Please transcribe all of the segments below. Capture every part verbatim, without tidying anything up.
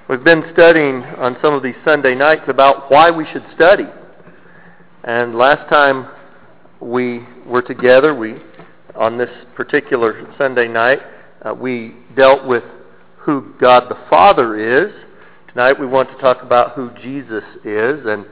We've been studying on some of these Sunday nights about why we should study. And last time we were together, we on this particular Sunday night, uh, we dealt with who God the Father is. Tonight we want to talk about who Jesus is. And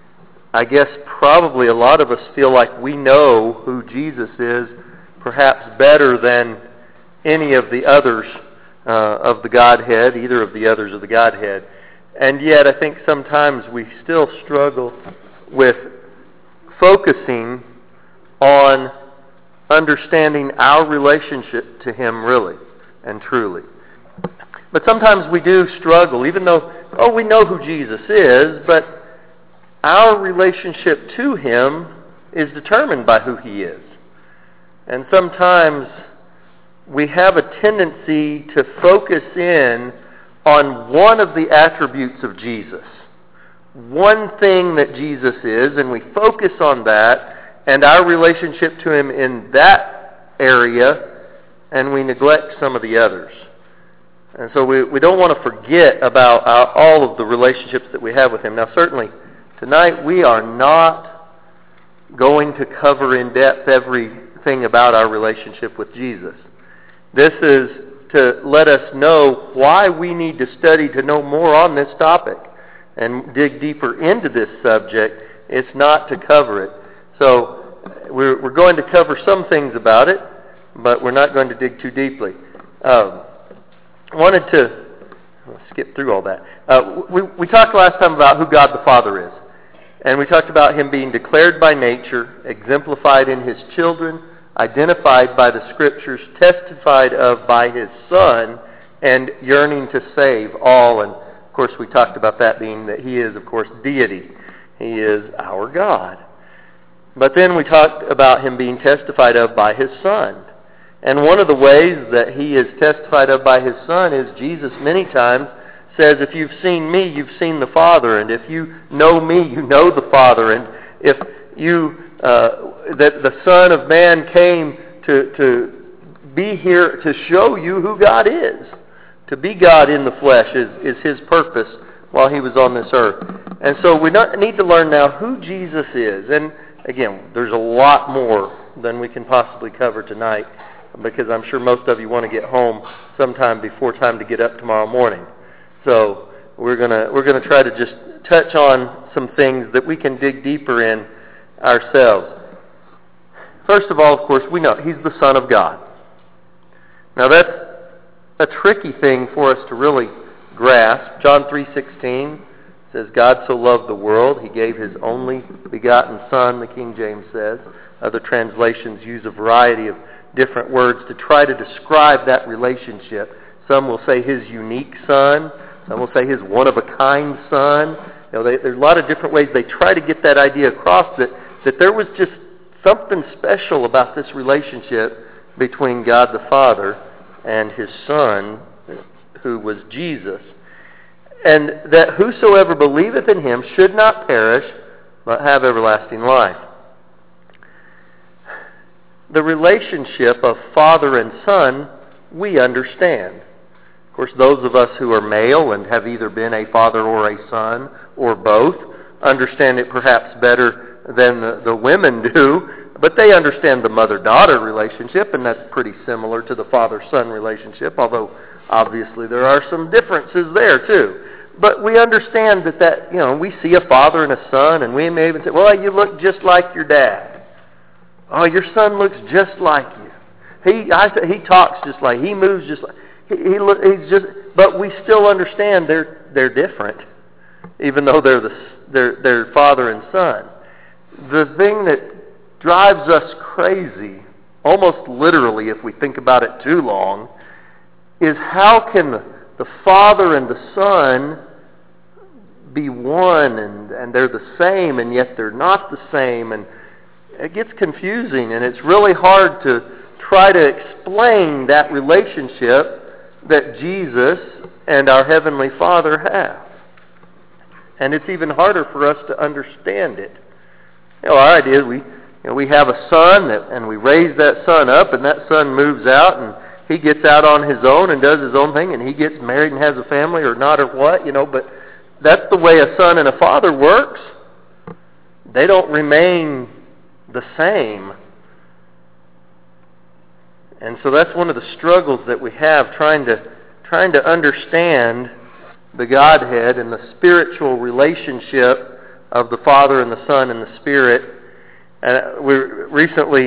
I guess probably a lot of us feel like we know who Jesus is perhaps better than any of the others uh, of the Godhead, either of the others of the Godhead. And yet I think sometimes we still struggle with focusing on understanding our relationship to Him really and truly. But sometimes we do struggle, even though, oh, we know who Jesus is, but our relationship to Him is determined by who He is. And sometimes we have a tendency to focus in on one of the attributes of Jesus. One thing that Jesus is, and we focus on that and our relationship to Him in that area, and we neglect some of the others. And so we, we don't want to forget about our, all of the relationships that we have with Him. Now certainly, tonight we are not going to cover in depth everything about our relationship with Jesus. This is to let us know why we need to study to know more on this topic and dig deeper into this subject. It's not to cover it. So we're, we're going to cover some things about it, but we're not going to dig too deeply. Um, I wanted to I'll skip through all that. Uh, we, we talked last time about who God the Father is. And we talked about Him being declared by nature, exemplified in His children, identified by the Scriptures, testified of by His Son, and yearning to save all. And, of course, we talked about that being that He is, of course, deity. He is our God. But then we talked about Him being testified of by His Son. And one of the ways that He is testified of by His Son is Jesus many times says, if you've seen me, you've seen the Father. And if you know me, you know the Father. And if you, uh, that the Son of Man came to, to be here to show you who God is. To be God in the flesh is, is His purpose while He was on this earth. And so we need to learn now who Jesus is. And again, there's a lot more than we can possibly cover tonight, because I'm sure most of you want to get home sometime before time to get up tomorrow morning. So we're gonna we're gonna try to just touch on some things that we can dig deeper in ourselves. First of all, of course, we know He's the Son of God. Now that's a tricky thing for us to really grasp. John three sixteen says, God so loved the world, He gave His only begotten Son, the King James says. Other translations use a variety of different words to try to describe that relationship. Some will say His unique Son. Some will say His one-of-a-kind Son. You know, they, there's a lot of different ways they try to get that idea across, that, that there was just something special about this relationship between God the Father and His Son, who was Jesus. And that whosoever believeth in Him should not perish, but have everlasting life. The relationship of father and son, we understand. Of course, those of us who are male and have either been a father or a son, or both, understand it perhaps better than the, the women do, but they understand the mother-daughter relationship, and that's pretty similar to the father-son relationship, although obviously there are some differences there too. But we understand that, that, you know, we see a father and a son, and we may even say, well, you look just like your dad. Oh, your son looks just like you. He, I, he talks just like, he moves just like, he, he look, he's just. But we still understand they're they're different, even though they're the they're they're father and son. The thing that drives us crazy, almost literally, if we think about it too long, is how can the, the father and the son be one, and and they're the same, and yet they're not the same, and it gets confusing, and it's really hard to try to explain that relationship that Jesus and our Heavenly Father have. And it's even harder for us to understand it. You know, our idea is we, you know, we have a son, that, and we raise that son up, and that son moves out, and he gets out on his own and does his own thing, and he gets married and has a family or not or what, you know, but that's the way a son and a father works. They don't remain the same. And so that's one of the struggles that we have, trying to trying to understand the Godhead and the spiritual relationship of the Father and the Son and the Spirit. And we were recently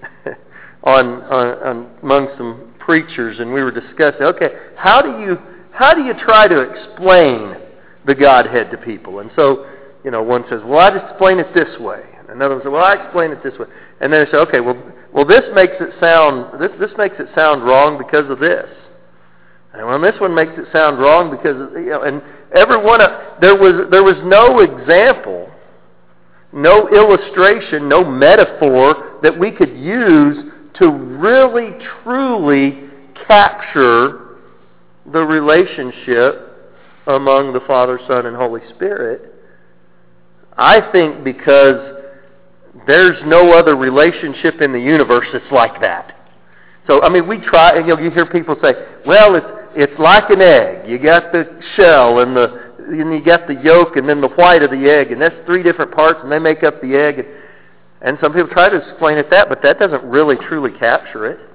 on, on, on among some preachers, and we were discussing, okay, how do you how do you try to explain the Godhead to people? And so, you know, one says, well, I just explain it this way. And another one says, well, I explain it this way. And then they say, okay, well, well, this makes it sound this this makes it sound wrong because of this. And well, this one makes it sound wrong because of, you know, and every one of there was there was no example, no illustration, no metaphor that we could use to really truly capture the relationship among the Father, Son, and Holy Spirit. I think because there's no other relationship in the universe that's like that. So, I mean, we try, and you know, you hear people say, well, it's it's like an egg. You got the shell, and the and you got the yolk, and then the white of the egg, and that's three different parts, and they make up the egg. And, and some people try to explain it that, but that doesn't really truly capture it.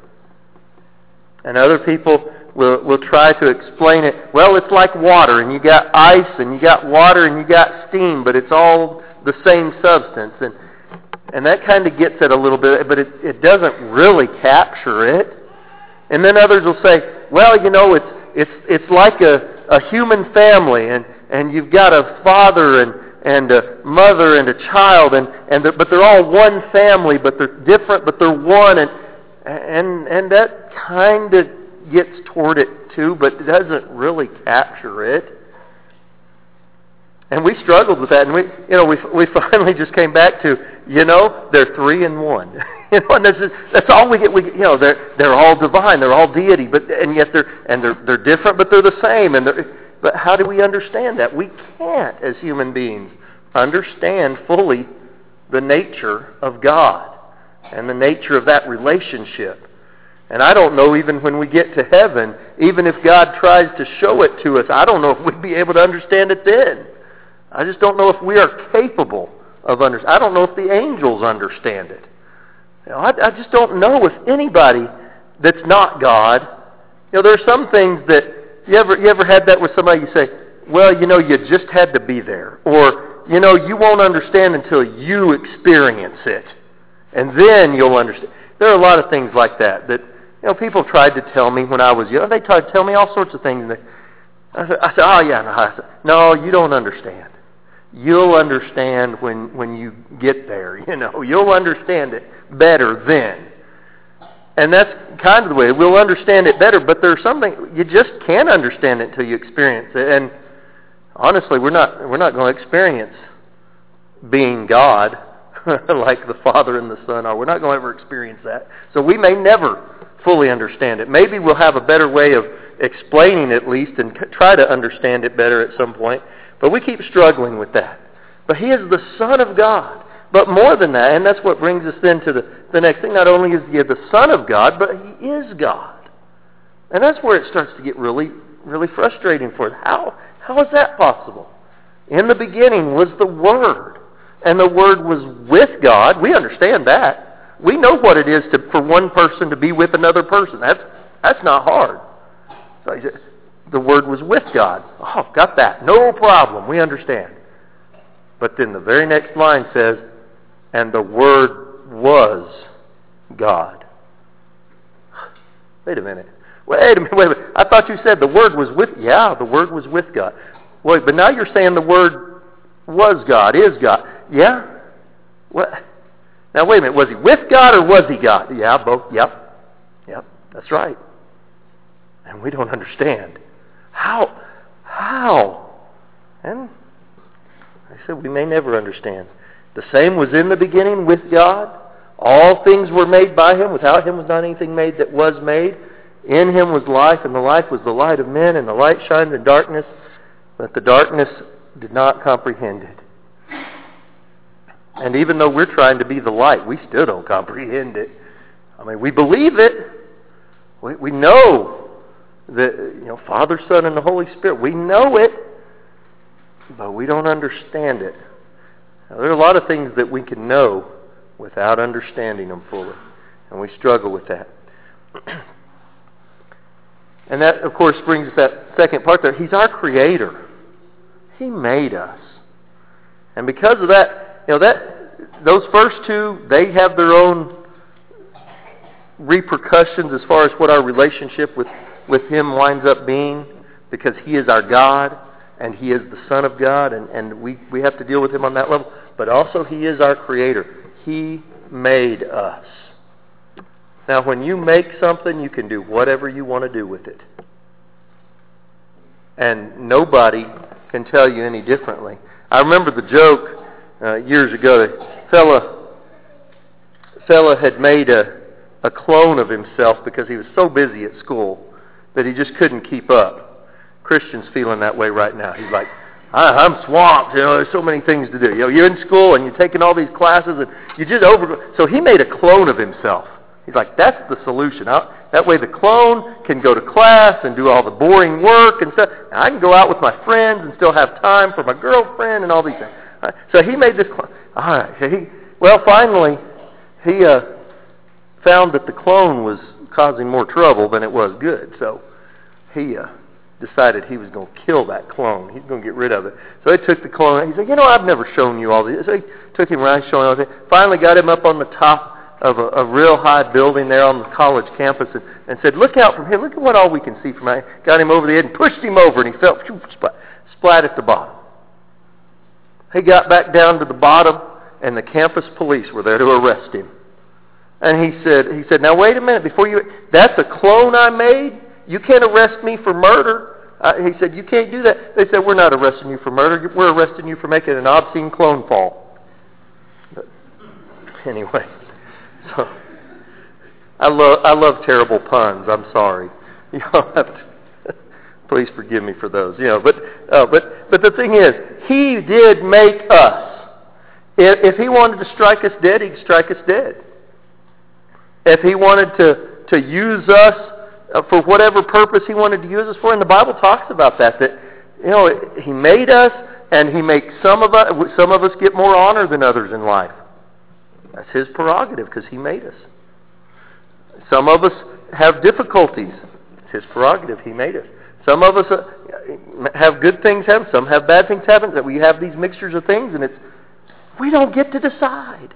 And other people will will try to explain it, well, it's like water, and you got ice, and you got water, and you got steam, but it's all the same substance. And And that kind of gets it a little bit, but it, it doesn't really capture it. And then others will say, well, you know, it's it's it's like a, a human family, and, and you've got a father and, and a mother and a child, and, and they're, but they're all one family, but they're different, but they're one, and and and that kind of gets toward it too, but it doesn't really capture it. And we struggled with that, and we, you know, we we finally just came back to, you know, they're three in one. You know, and that's just, that's all we get. We, you know, they're they're all divine, they're all deity, but and yet they're and they're they're different, but they're the same. And they're, but how do we understand that? We can't, as human beings, understand fully the nature of God and the nature of that relationship. And I don't know, even when we get to heaven, even if God tries to show it to us, I don't know if we'd be able to understand it then. I just don't know if we are capable of understanding. I don't know if the angels understand it. You know, I, I just don't know if anybody that's not God. You know, there are some things that you ever you ever had that with somebody. You say, well, you know, you just had to be there, or you know, you won't understand until you experience it, and then you'll understand. There are a lot of things like that that you know people tried to tell me when I was young. They tried to tell me all sorts of things. And they, I said, I said, oh yeah, no, I said, no, you don't understand. You'll understand when, when you get there, you know. You'll understand it better then. And that's kind of the way. We'll understand it better, but there's something, you just can't understand it until you experience it. And honestly, we're not we're not going to experience being God like the Father and the Son are. We're not going to ever experience that. So we may never fully understand it. Maybe we'll have a better way of explaining it at least and try to understand it better at some point. But we keep struggling with that. But He is the Son of God. But more than that, and that's what brings us then to the, the next thing, not only is He the Son of God, but He is God. And that's where it starts to get really, really frustrating for us. How, how is that possible? In the beginning was the Word, and the Word was with God. We understand that. We know what it is to, for one person to be with another person. That's, that's not hard. So he said, the Word was with God. Oh, got that. No problem. We understand. But then the very next line says, and the Word was God. Wait a minute. Wait a minute. Wait a minute. I thought you said the Word was with... Yeah, the Word was with God. Wait, but now you're saying the Word was God, is God. Yeah? What? Now, wait a minute. Was He with God or was He God? Yeah, both. Yep. Yep. That's right. And we don't understand. How? How? And I said we may never understand. The same was in the beginning with God. All things were made by Him. Without Him was not anything made that was made. In Him was life, and the life was the light of men, and the light shined in darkness, but the darkness did not comprehend it. And even though we're trying to be the light, we still don't comprehend it. I mean, we believe it. We, we know that, you know, Father, Son, and the Holy Spirit. We know it, but we don't understand it. Now, there are a lot of things that we can know without understanding them fully, and we struggle with that. And that, of course, brings us that second part there. He's our Creator. He made us. And because of that, you know, that those first two, they have their own repercussions as far as what our relationship with, with Him winds up being, because He is our God, and He is the Son of God, and, and we, we have to deal with Him on that level. But also He is our Creator. He made us. Now, when you make something, you can do whatever you want to do with it. And nobody can tell you any differently. I remember the joke uh, years ago. A fella, fella had made a, a clone of himself because he was so busy at school that he just couldn't keep up. Christian's feeling that way right now. He's like, I, I'm swamped. You know, there's so many things to do. You know, you're in school and you're taking all these classes and you just over. So he made a clone of himself. He's like, that's the solution. I'll, that way the clone can go to class and do all the boring work and stuff. And I can go out with my friends and still have time for my girlfriend and all these things. Right? So he made this clone. All right. So he, well, finally, he uh, found that the clone was causing more trouble than it was good. So he uh, decided he was going to kill that clone. He's going to get rid of it. So he took the clone. He said, you know, I've never shown you all these. So he took him around, showing all this. Finally got him up on the top of a, a real high building there on the college campus and, and said, look out from here. Look at what all we can see from here. Got him over the head and pushed him over, and he fell splat, splat at the bottom. He got back down to the bottom, and the campus police were there to arrest him. And he said, he said, now wait a minute. Before you, that's a clone I made? You can't arrest me for murder. Uh, he said, you can't do that. They said, we're not arresting you for murder. We're arresting you for making an obscene clone fall. But anyway. So, I love I love terrible puns. I'm sorry. You don't have to, please forgive me for those. You know, but uh, but but the thing is, He did make us. If, if He wanted to strike us dead, He'd strike us dead. If He wanted to to use us uh, for whatever purpose He wanted to use us for, and the Bible talks about that. That you know, He made us, and He makes some of us. Some of us get more honor than others in life. That's His prerogative because He made us. Some of us have difficulties. It's His prerogative. He made us. Some of us have good things happen. Some have bad things happen. That we have these mixtures of things, and it's we don't get to decide.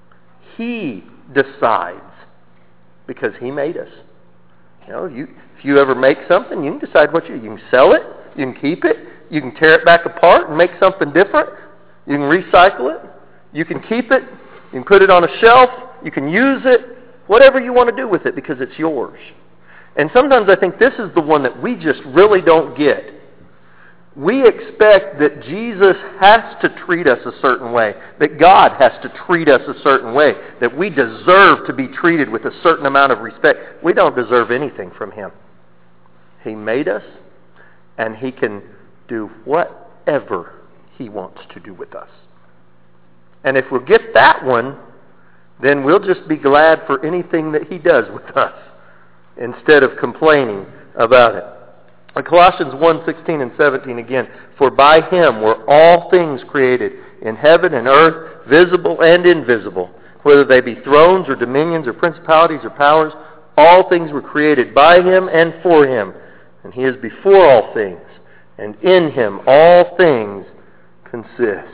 He decides because He made us. You know, you, if you ever make something, you can decide what you you can sell it, you can keep it, you can tear it back apart and make something different. You can recycle it. You can keep it. You can put it on a shelf. You can use it. Whatever you want to do with it because it's yours. And sometimes I think this is the one that we just really don't get. We expect that Jesus has to treat us a certain way, that God has to treat us a certain way, that we deserve to be treated with a certain amount of respect. We don't deserve anything from Him. He made us, and He can do whatever He wants to do with us. And if we'll get that one, then we'll just be glad for anything that He does with us instead of complaining about it. In Colossians one, sixteen and seventeen again, for by Him were all things created in heaven and earth, visible and invisible, whether they be thrones or dominions or principalities or powers, all things were created by Him and for Him. And He is before all things, and in Him all things consist.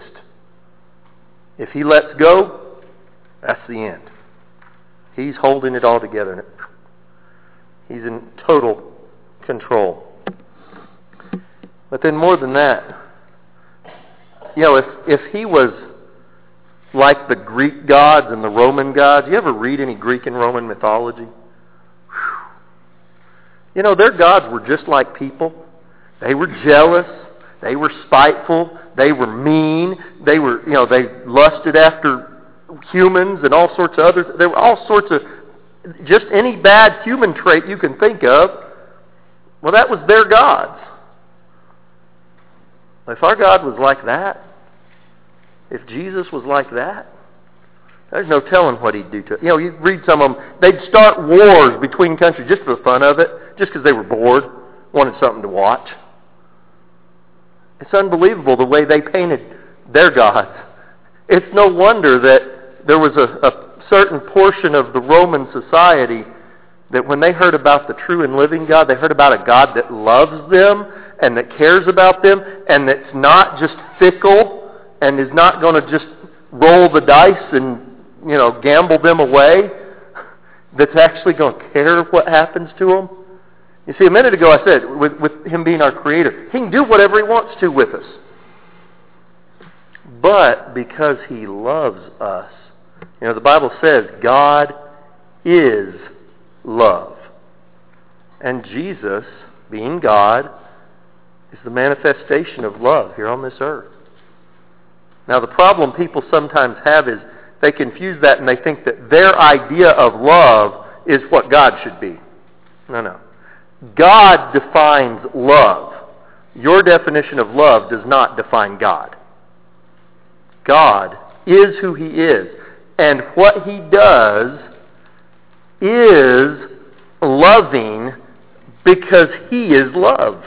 If He lets go, that's the end. He's holding it all together. He's in total control. But then more than that, you know, if, if He was like the Greek gods and the Roman gods, you ever read any Greek and Roman mythology? Whew. You know, their gods were just like people. They were jealous. They were spiteful. They were mean. They were, you know, they lusted after humans and all sorts of others. There were all sorts of, just any bad human trait you can think of. Well, that was their gods. If our God was like that, if Jesus was like that, There's no telling what he'd do to it. You know, you read some of them, they'd start wars between countries just for the fun of it, just because they were bored, wanted something to watch. It's unbelievable the way they painted their gods. It's no wonder that there was a, a certain portion of the Roman society that when they heard about the true and living God, they heard about a God that loves them and that cares about them and that's not just fickle and is not going to just roll the dice and, you know, gamble them away, that's actually going to care what happens to them. You see, a minute ago I said, with, with Him being our Creator, He can do whatever He wants to with us. But because He loves us, you know, the Bible says God is love. And Jesus, being God, is the manifestation of love here on this earth. Now, the problem people sometimes have is they confuse that and they think that their idea of love is what God should be. No, no. God defines love. Your definition of love does not define God. God is who He is. And what He does is loving because He is love.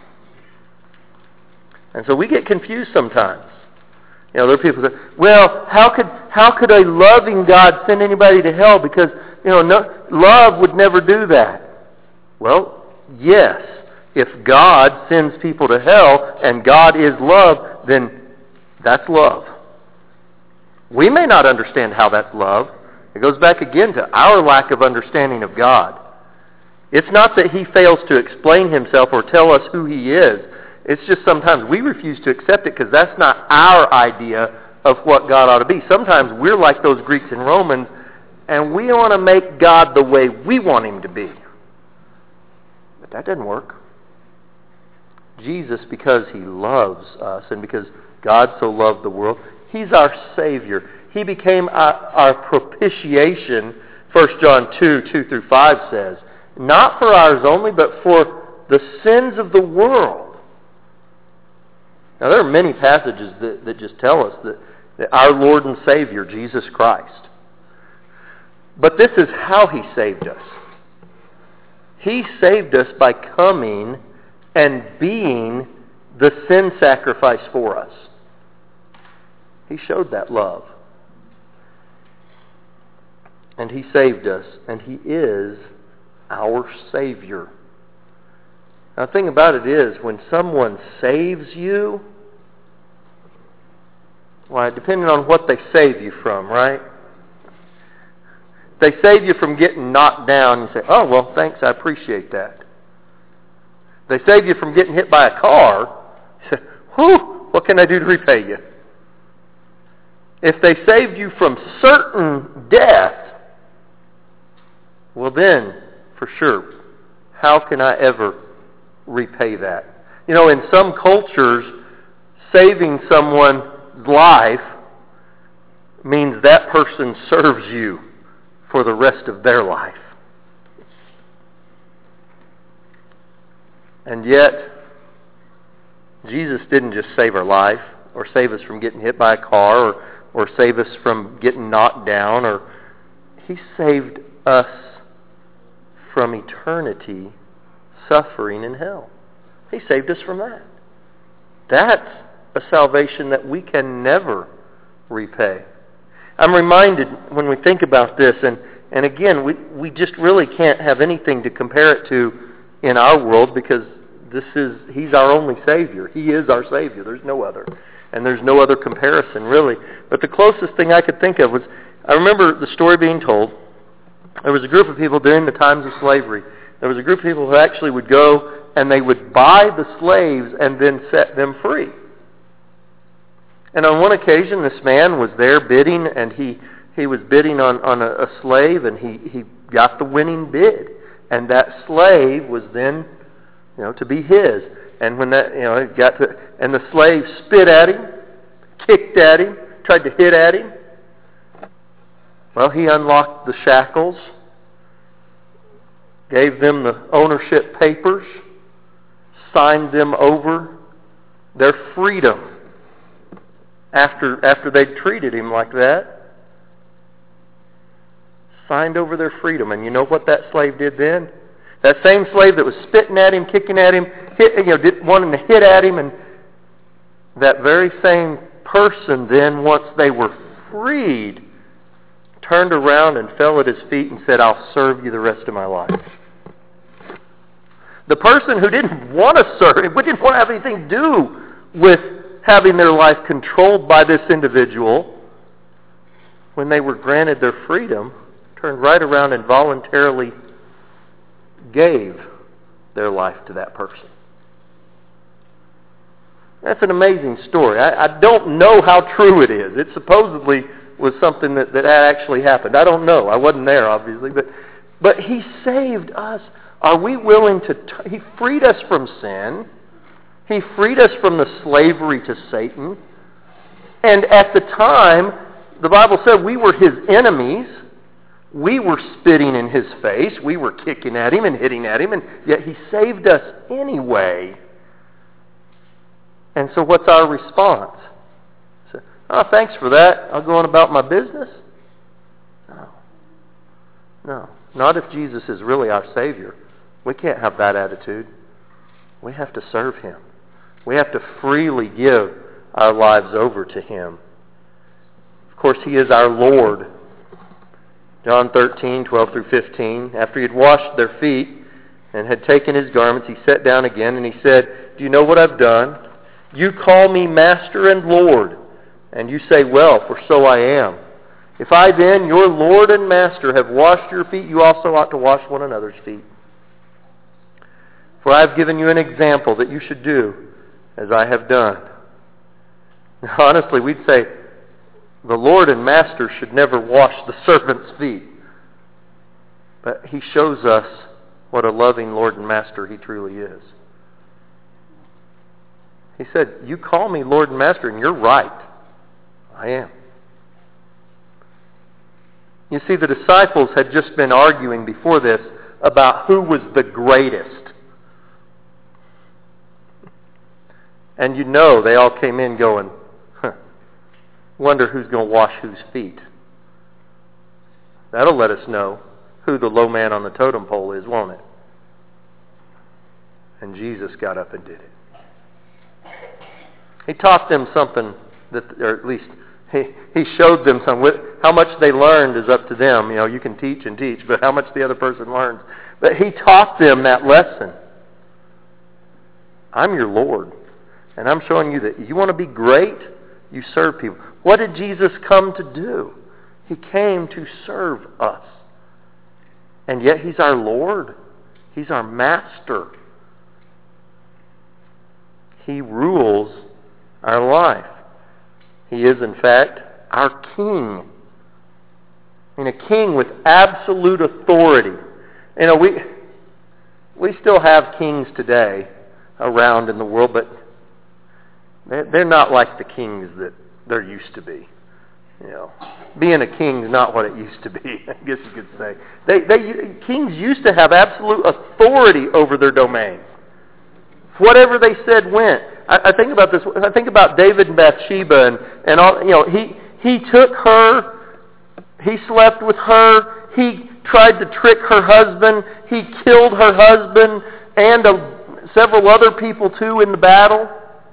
And so we get confused sometimes. You know, there are people that say, well, how could how could a loving God send anybody to hell? Because, you know, no, love would never do that. Well, yes. If God sends people to hell and God is love, then that's love. We may not understand how that's love. It goes back again to our lack of understanding of God. It's not that He fails to explain Himself or tell us who He is. It's just sometimes we refuse to accept it because that's not our idea of what God ought to be. Sometimes we're like those Greeks and Romans, and we want to make God the way we want Him to be. But that doesn't work. Jesus, because He loves us and because God so loved the world, He's our Savior. He became our, our propitiation, First John two, two through five says, not for ours only, but for the sins of the world. Now, there are many passages that, that just tell us that, that our Lord and Savior, Jesus Christ. But this is how He saved us. He saved us by coming and being the sin sacrifice for us. He showed that love. And He saved us, and He is our Savior. Now, the thing about it is, when someone saves you, why, depending on what they save you from, right? They save you from getting knocked down, you say, oh, well, thanks, I appreciate that. They save you from getting hit by a car, you say, whew, what can I do to repay you? If they saved you from certain death, well then, for sure, how can I ever repay that? You know, in some cultures, saving someone's life means that person serves you for the rest of their life. And yet, Jesus didn't just save our life or save us from getting hit by a car or, or save us from getting knocked down. Or He saved us from eternity suffering in hell. He saved us from that. That's a salvation that we can never repay. I'm reminded when we think about this, and, and again, we, we just really can't have anything to compare it to in our world because this is He's our only Savior. He is our Savior. There's no other. And there's no other comparison, really. But the closest thing I could think of was, I remember the story being told. There was a group of people during the times of slavery. There was a group of people who actually would go and they would buy the slaves and then set them free. And on one occasion, this man was there bidding, and he, he was bidding on, on a, a slave, and he, he got the winning bid. And that slave was then, you know, to be his. And when that, you know, it got to, and the slave spit at him, kicked at him, tried to hit at him. Well, he unlocked the shackles, gave them the ownership papers, signed them over their freedom after after they'd treated him like that. signed over their freedom. And you know what that slave did then? That same slave that was spitting at him, kicking at him, hit, you know, did, wanting to hit at him, and that very same person then, once they were freed, turned around and fell at his feet and said, I'll serve you the rest of my life. The person who didn't want to serve, who didn't want to have anything to do with having their life controlled by this individual, when they were granted their freedom, turned right around and voluntarily gave their life to that person. That's an amazing story. I, I don't know how true it is. It supposedly was something that, that actually happened. I don't know. I wasn't there, obviously. But, but He saved us. Are we willing to... T- he freed us from sin. He freed us from the slavery to Satan. And at the time, the Bible said we were His enemies. We were spitting in His face. We were kicking at Him and hitting at Him. And yet He saved us anyway. And so what's our response? So, oh, thanks for that. I'll go on about my business. No. No. Not if Jesus is really our Savior. We can't have that attitude. We have to serve Him. We have to freely give our lives over to Him. Of course, He is our Lord. John thirteen, twelve through fifteen. After He had washed their feet and had taken His garments, He sat down again and He said, do you know what I've done? You call me Master and Lord, and you say, well, for so I am. If I then, your Lord and Master, have washed your feet, you also ought to wash one another's feet. For I have given you an example that you should do as I have done. Now, honestly, we'd say the Lord and Master should never wash the servant's feet. But He shows us what a loving Lord and Master He truly is. He said, you call me Lord and Master, and you're right. I am. You see, the disciples had just been arguing before this about who was the greatest. And you know they all came in going, huh, wonder who's going to wash whose feet. That'll let us know who the low man on the totem pole is, won't it? And Jesus got up and did it. He taught them something, that, or at least he, he showed them something. How much they learned is up to them. You know, you can teach and teach, but how much the other person learns. But He taught them that lesson. I'm your Lord, and I'm showing you that you want to be great, you serve people. What did Jesus come to do? He came to serve us. And yet He's our Lord. He's our Master. He rules our life. He is, in fact, our King. I mean, a king with absolute authority. You know, we we still have kings today around in the world, but they're, they're not like the kings that there used to be. You know, being a king is not what it used to be, I guess you could say. They, they kings used to have absolute authority over their domain. Whatever they said went. I, I think about this. I think about David and Bathsheba, and and all. You know, he he took her. He slept with her. He tried to trick her husband. He killed her husband and uh, several other people too in the battle.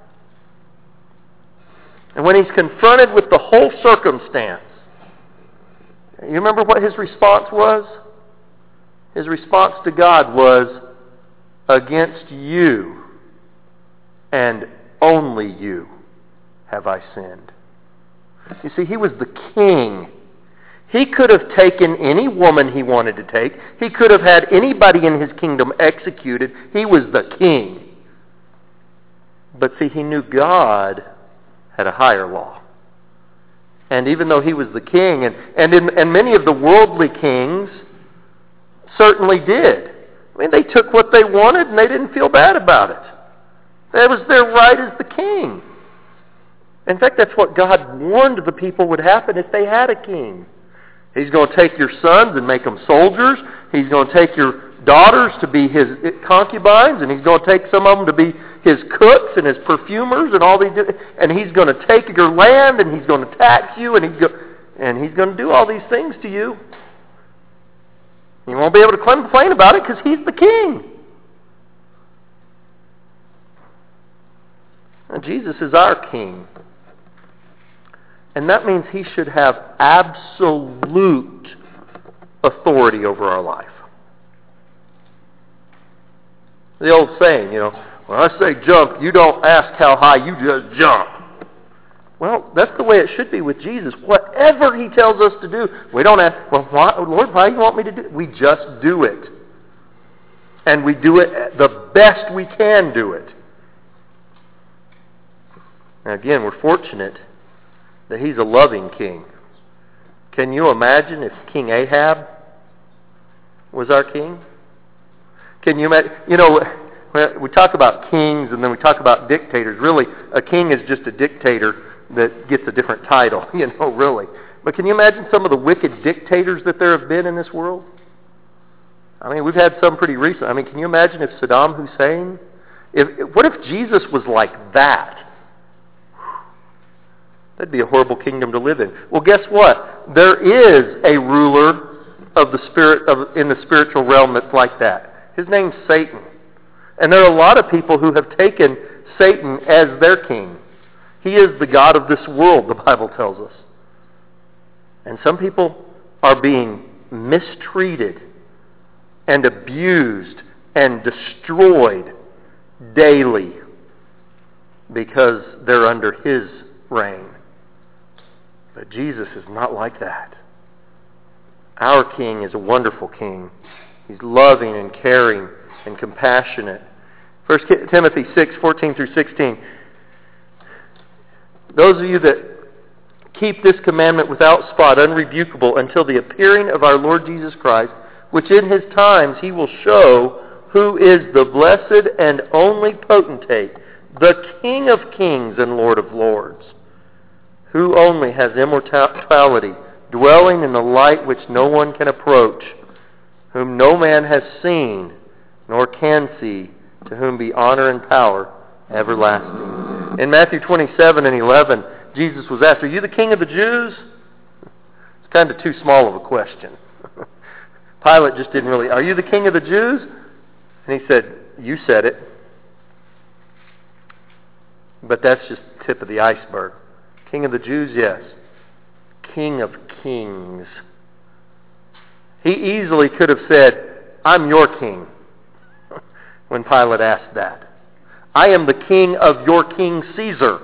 And when he's confronted with the whole circumstance, you remember what his response was? His response to God was, against you and only you have I sinned. You see, he was the king. He could have taken any woman he wanted to take. He could have had anybody in his kingdom executed. He was the king. But see, he knew God had a higher law. And even though he was the king, and, and, in, and many of the worldly kings certainly did. I mean, they took what they wanted and they didn't feel bad about it. That was their right as the king. In fact, that's what God warned the people would happen if they had a king. He's going to take your sons and make them soldiers. He's going to take your daughters to be his concubines, and he's going to take some of them to be his cooks and his perfumers and all these. And he's going to take your land, and he's going to tax you, and he's go, and he's going to do all these things to you. You won't be able to complain about it because he's the king. And Jesus is our king. And that means he should have absolute authority over our life. The old saying, you know, when I say jump, you don't ask how high, you just jump. Well, that's the way it should be with Jesus. Whatever he tells us to do, we don't ask, well, why, Lord, why do you want me to do it? We just do it. And we do it the best we can do it. Now again, we're fortunate that he's a loving king. Can you imagine if King Ahab was our king? Can you imagine? You know, we talk about kings and then we talk about dictators. Really, a king is just a dictator that gets a different title, you know, really. But can you imagine some of the wicked dictators that there have been in this world? I mean, we've had some pretty recent. I mean, can you imagine if Saddam Hussein, if what if Jesus was like that? That'd be a horrible kingdom to live in. Well, guess what? There is a ruler of the spirit of in the spiritual realm that's like that. His name's Satan. And there are a lot of people who have taken Satan as their king. He is the god of this world, the Bible tells us. And some people are being mistreated and abused and destroyed daily because they're under his reign. But Jesus is not like that. Our King is a wonderful King. He's loving and caring and compassionate. First Timothy six, fourteen through sixteen. Those of you that keep this commandment without spot, unrebukable, until the appearing of our Lord Jesus Christ, which in his times he will show who is the blessed and only potentate, the King of kings and Lord of lords, who only has immortality, dwelling in the light which no one can approach, whom no man has seen, nor can see, to whom be honor and power everlasting. In Matthew twenty-seven and eleven, Jesus was asked, are you the king of the Jews? It's kind of too small of a question. Pilate just didn't really, are you the king of the Jews? And he said, you said it. But that's just the tip of the iceberg. King of the Jews, yes. King of kings. He easily could have said, I'm your king, when Pilate asked that. I am the king of your king Caesar.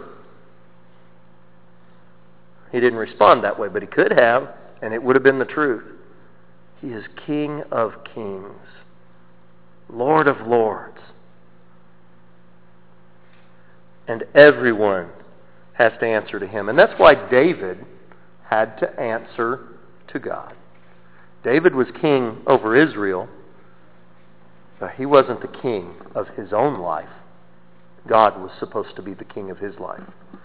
He didn't respond that way, but he could have, and it would have been the truth. He is King of kings, Lord of lords. And everyone has to answer to him. And that's why David had to answer to God. David was king over Israel, but he wasn't the king of his own life. God was supposed to be the king of his life.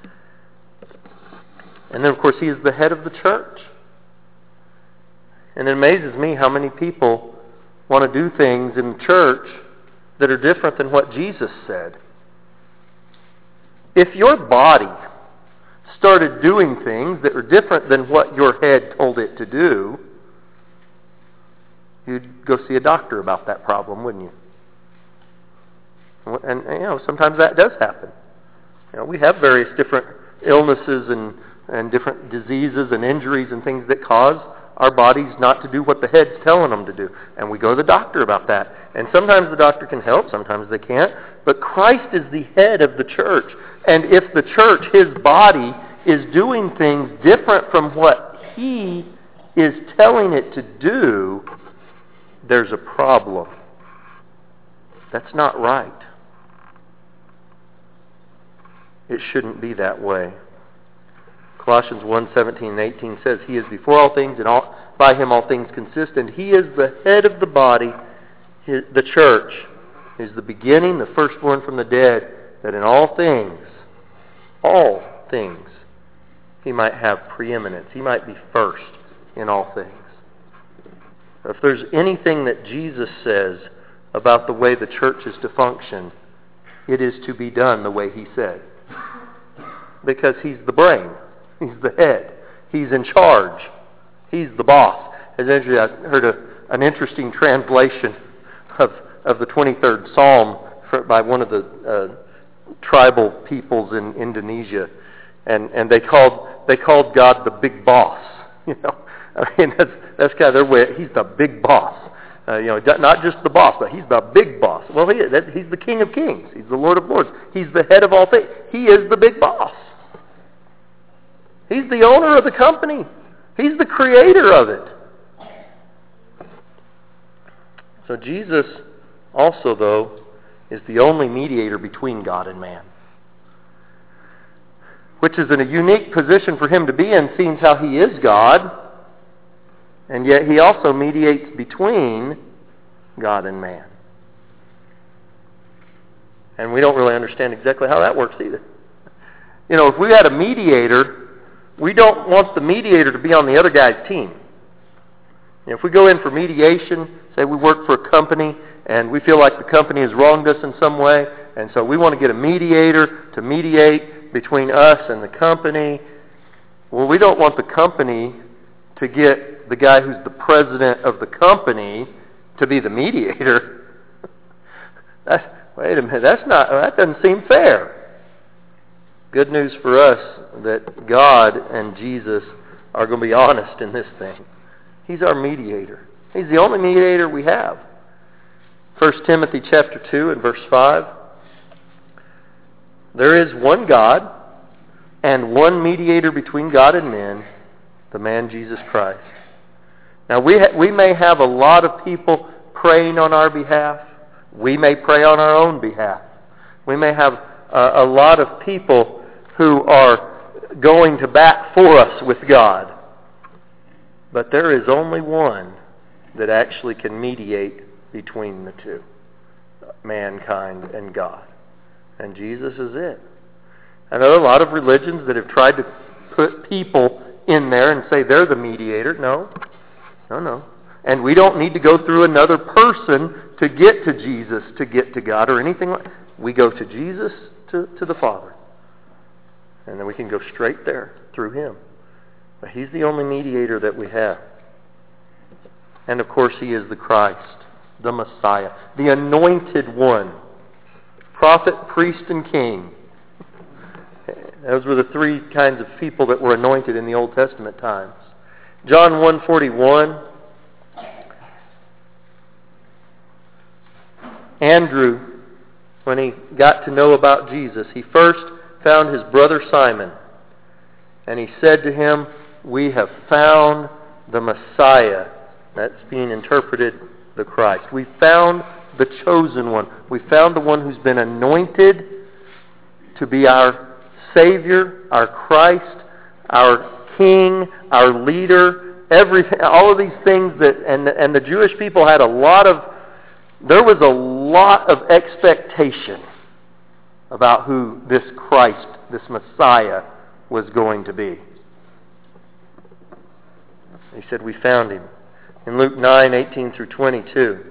And then, of course, he is the head of the church. And it amazes me how many people want to do things in church that are different than what Jesus said. If your body started doing things that were different than what your head told it to do, you'd go see a doctor about that problem, wouldn't you? And, you know, sometimes that does happen. You know, we have various different illnesses and, and different diseases and injuries and things that cause our bodies not to do what the head's telling them to do. And we go to the doctor about that. And sometimes the doctor can help, sometimes they can't. But Christ is the head of the church. And if the church, his body, is doing things different from what he is telling it to do, there's a problem. That's not right. It shouldn't be that way. Colossians one, seventeen and eighteen says, he is before all things, and all, by him all things consist, and he is the head of the body, his, the church. He is the beginning, the firstborn from the dead, that in all things, all things, he might have preeminence. He might be first in all things. If there's anything that Jesus says about the way the church is to function, it is to be done the way he said. Because he's the brain. He's the head. He's in charge. He's the boss. As I heard a an interesting translation of, of the twenty-third Psalm for, by one of the uh, tribal peoples in Indonesia. And, and they called they called God the big boss. You know, I mean that's that's kind of their way. He's the big boss. Uh, you know, not just the boss, but he's the big boss. Well, he is. That, he's the King of Kings. He's the Lord of Lords. He's the head of all things. He is the big boss. He's the owner of the company. He's the creator of it. So Jesus also, though, is the only mediator between God and man, which is in a unique position for him to be in, seeing how he is God, and yet he also mediates between God and man. And we don't really understand exactly how that works either. You know, if we had a mediator, we don't want the mediator to be on the other guy's team. You know, if we go in for mediation, say we work for a company, and we feel like the company has wronged us in some way, and so we want to get a mediator to mediate between us and the company. Well, we don't want the company to get the guy who's the president of the company to be the mediator. That's, wait a minute, that's not, that doesn't seem fair. Good news for us that God and Jesus are going to be honest in this thing. He's our mediator. He's the only mediator we have. First Timothy chapter two and verse five. There is one God and one mediator between God and men, the man Jesus Christ. Now we ha- we may have a lot of people praying on our behalf. We may pray on our own behalf. We may have uh, a lot of people who are going to bat for us with God. But there is only one that actually can mediate between the two, mankind and God. And Jesus is it. I know a lot of religions that have tried to put people in there and say they're the mediator. No, no, no. And we don't need to go through another person to get to Jesus, to get to God or anything like that. We go to Jesus, to, to the Father. And then we can go straight there through Him. But He's the only mediator that we have. And of course He is the Christ, the Messiah, the Anointed One, prophet, priest, and king. Those were the three kinds of people that were anointed in the Old Testament times. John one forty-one. Andrew, when he got to know about Jesus, he first found his brother Simon. And he said to him, "We have found the Messiah." That's being interpreted the Christ. We found the chosen one. We found the one who's been anointed to be our Savior, our Christ, our King, our leader, everything, all of these things that, and the, and the Jewish people had a lot of, there was a lot of expectation about who this Christ, this Messiah, was going to be. He said, "We found Him." In Luke nine, eighteen through twenty-two.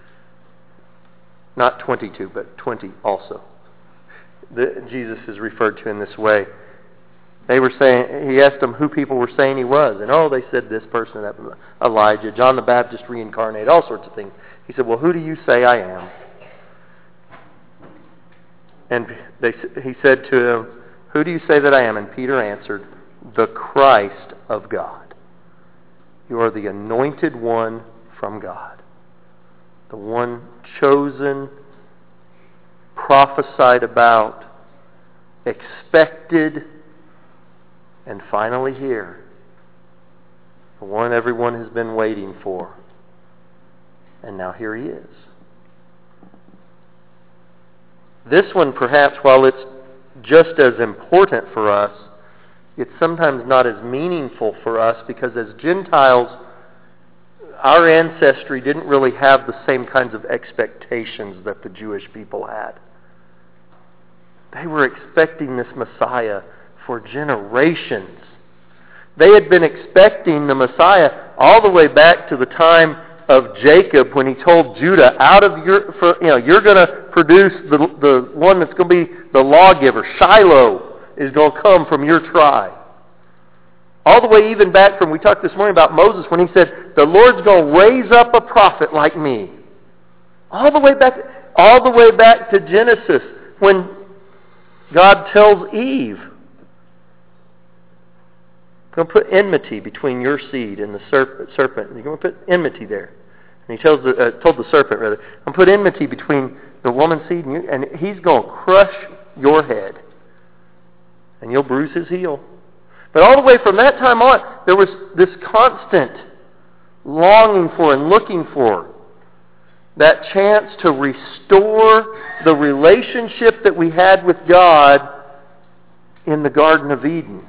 Not twenty-two, but twenty also. The, Jesus is referred to in this way. They were saying, he asked them who people were saying he was. And oh, they said this person, that Elijah, John the Baptist reincarnated, all sorts of things. He said, "Well, who do you say I am?" And they, he said to them, "Who do you say that I am?" And Peter answered, "The Christ of God. You are the anointed one from God." The one chosen, prophesied about, expected, and finally here. The one everyone has been waiting for. And now here He is. This one, perhaps, while it's just as important for us, it's sometimes not as meaningful for us because as Gentiles, our ancestry didn't really have the same kinds of expectations that the Jewish people had. They were expecting this Messiah for generations. They had been expecting the Messiah all the way back to the time of Jacob when he told Judah, out of your, for, you know, you're going to produce the, the one that's going to be the lawgiver. Shiloh is going to come from your tribe. All the way even back from, we talked this morning about Moses when he said, the Lord's going to raise up a prophet like me. All the way back, all the way back to Genesis when God tells Eve, I'm going to put enmity between your seed and the serpent. serpent. You're going to put enmity there. And he tells the, uh, told the serpent, rather, I'm going to put enmity between the woman's seed and you, and he's going to crush your head. And you'll bruise his heel. But all the way from that time on, there was this constant longing for and looking for that chance to restore the relationship that we had with God in the Garden of Eden.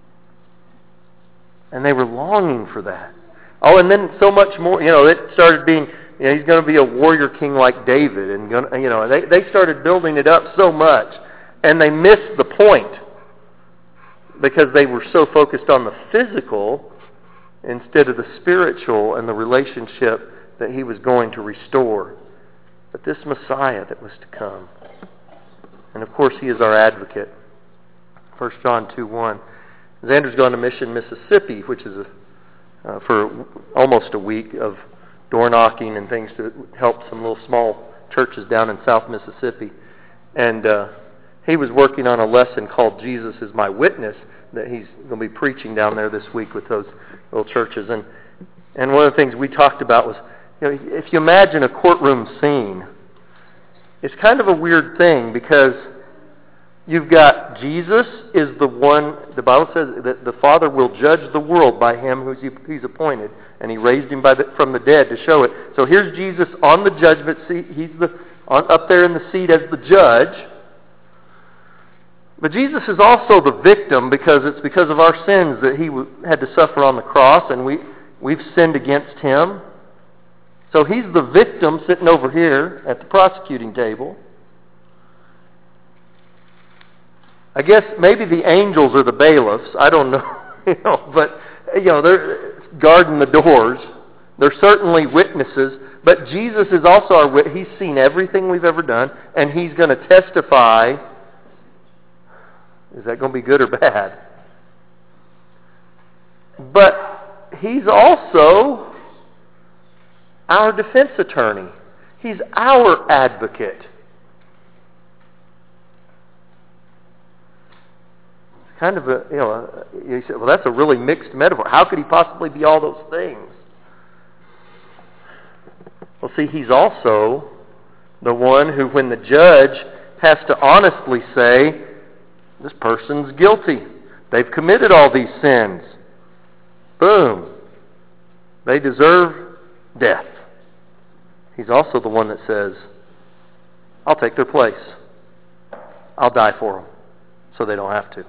And they were longing for that. Oh, and then so much more, you know, it started being, you know, he's going to be a warrior king like David. And, gonna, you know, they, they started building it up so much. And they missed the point because they were so focused on the physical instead of the spiritual and the relationship that he was going to restore. But this Messiah that was to come. And of course, he is our advocate. First John two one. Xander's gone to Mission, Mississippi, which is a, uh, for almost a week of door knocking and things to help some little small churches down in South Mississippi. And uh, he was working on a lesson called Jesus is My Witness that he's going to be preaching down there this week with those little churches. And and one of the things we talked about was, you know, if you imagine a courtroom scene, it's kind of a weird thing because you've got Jesus is the one, the Bible says that the Father will judge the world by him who he's appointed, and he raised him by the, from the dead to show it. So here's Jesus on the judgment seat. He's the on, up there in the seat as the judge. But Jesus is also the victim because it's because of our sins that he had to suffer on the cross, and we, we've sinned against him. So he's the victim sitting over here at the prosecuting table. I guess maybe the angels are the bailiffs. I don't know, you know, but you know they're guarding the doors. They're certainly witnesses, but Jesus is also our witness. He's seen everything we've ever done, and he's going to testify. Is that going to be good or bad? But he's also our defense attorney. He's our advocate. Kind of a, you know, you say, well, that's a really mixed metaphor. How could he possibly be all those things? Well, see, he's also the one who, when the judge has to honestly say, this person's guilty. They've committed all these sins. Boom. They deserve death. He's also the one that says, I'll take their place. I'll die for them so they don't have to.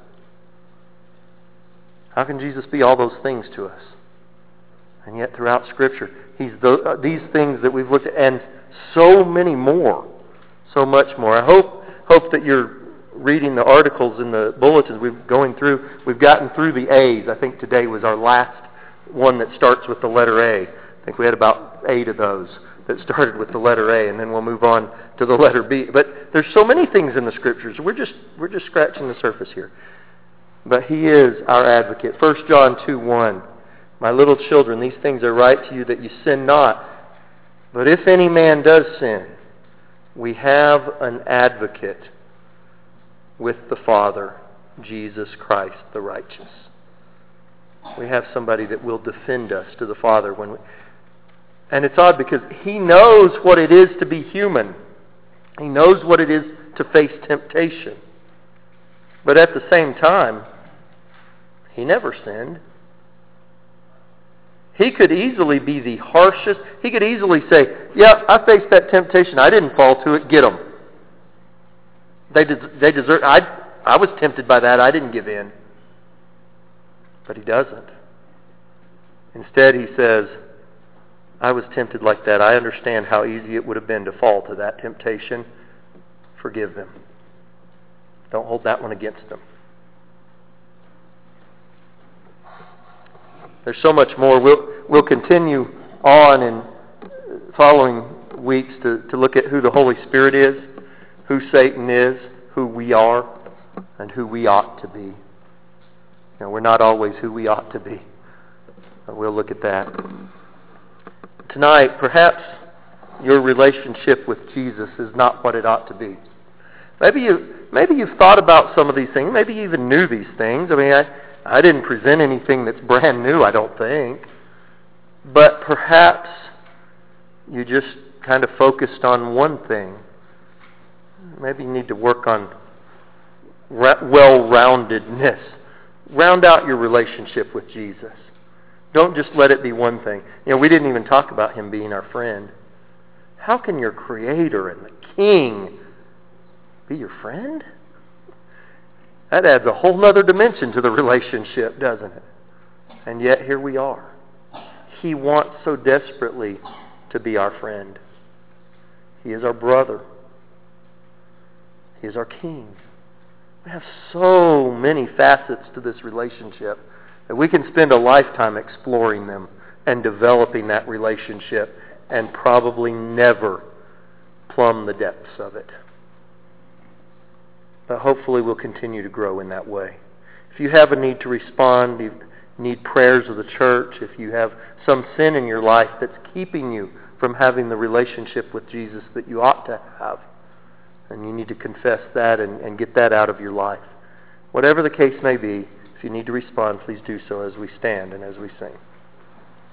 How can Jesus be all those things to us? And yet throughout Scripture, he's the, uh, these things that we've looked at, and so many more, so much more. I hope hope that you're reading the articles in the bulletins we've going through. We've gotten through the A's. I think today was our last one that starts with the letter A. I think we had about eight of those that started with the letter A, and then we'll move on to the letter B. But there's so many things in the Scriptures. We're just we're just scratching the surface here. But he is our advocate. First John two one. My little children, these things I write to you that you sin not. But if any man does sin, we have an advocate with the Father, Jesus Christ the righteous. We have somebody that will defend us to the Father when we, and it's odd because he knows what it is to be human. He knows what it is to face temptation. But at the same time, he never sinned. He could easily be the harshest. He could easily say, yeah, I faced that temptation. I didn't fall to it. Get them. They, des- they deserve. I, I was tempted by that. I didn't give in. But he doesn't. Instead, he says, I was tempted like that. I understand how easy it would have been to fall to that temptation. Forgive them. Don't hold that one against them. There's so much more. We'll, we'll continue on in following weeks to, to look at who the Holy Spirit is, who Satan is, who we are, and who we ought to be. know, we're not always who we ought to be. We'll look at that. Tonight, perhaps your relationship with Jesus is not what it ought to be. Maybe you maybe you've thought about some of these things. Maybe you even knew these things. I mean, I, I didn't present anything that's brand new, I don't think. But perhaps you just kind of focused on one thing. Maybe you need to work on well-roundedness. Round out your relationship with Jesus. Don't just let it be one thing. You know, we didn't even talk about Him being our friend. How can your Creator and the King be your friend? That adds a whole other dimension to the relationship, doesn't it? And yet here we are. He wants so desperately to be our friend. He is our brother. He is our King. We have so many facets to this relationship that we can spend a lifetime exploring them and developing that relationship and probably never plumb the depths of it. But hopefully we'll continue to grow in that way. If you have a need to respond, you need prayers of the church, if you have some sin in your life that's keeping you from having the relationship with Jesus that you ought to have, and you need to confess that and, and get that out of your life. Whatever the case may be, if you need to respond, please do so as we stand and as we sing.